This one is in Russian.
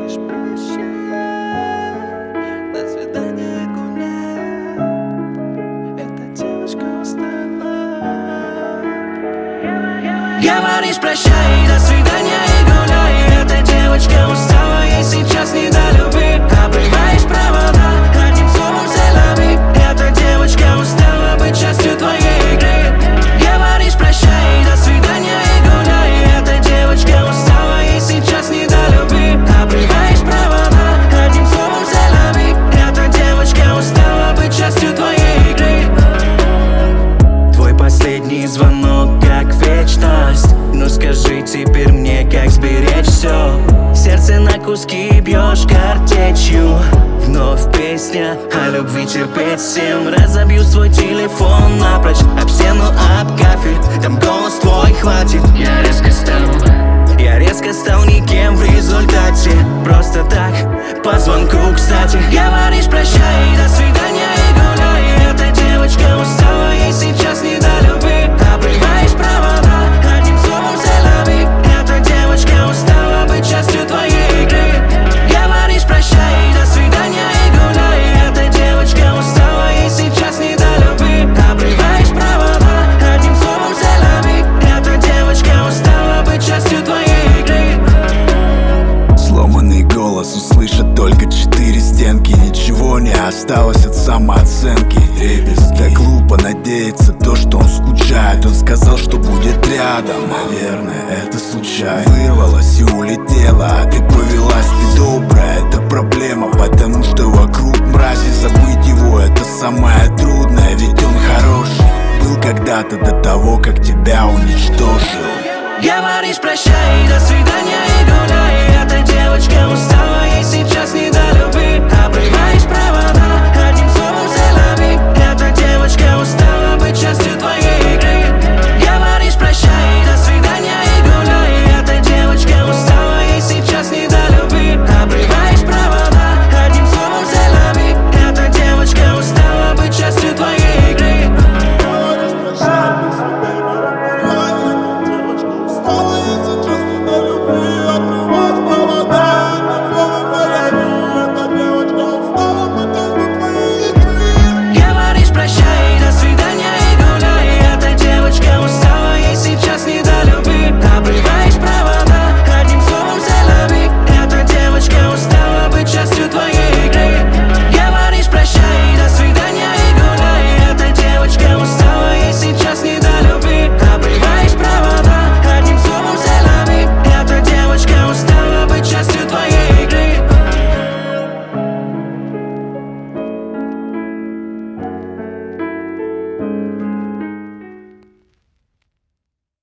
говоришь прощай, на свидание гуляй, эта девочка устала. Говоришь прощай, до свидания и гуляй, эта девочка устала, ей сейчас не до любви. Обрываешь провода, одним словом селяви, эта девочка устала быть частью твоей игры. Говоришь прощай, до свидания и гуляй, эта девочка устала, ей сейчас не до любви. Обрываешь провода, одним словом селяви, эта девочка устала быть частью твоей игры. Твой последний звонок как вечность, но скажи теперь мне, как сберечь все. Сердце на куски бьешь картечью. Вновь песня о любви терпеть всем. Разобью свой телефон напрочь об стену, об кафель, там голос твой хватит. Я резко стал никем в результате. Просто так, по звонку, кстати. Говоришь прощай, до свидания и гуляй, эта девочка устала, ей сейчас не до любви. Обрываешь провода, одним словом селяви, эта девочка устала быть частью твоей игры. Говоришь прощай, до свидания и гуляй, эта девочка устала, ей сейчас не до любви. Обрываешь провода, одним словом селяви, эта девочка устала быть частью твоей игры. Сломанный голос услышат только 4 стенки. Ничего не осталось от самооценки. Ребес, так глупо надеяться то, что он скучает. Он сказал, что будет рядом, наверное, это случайно. Вырвалась и улетела.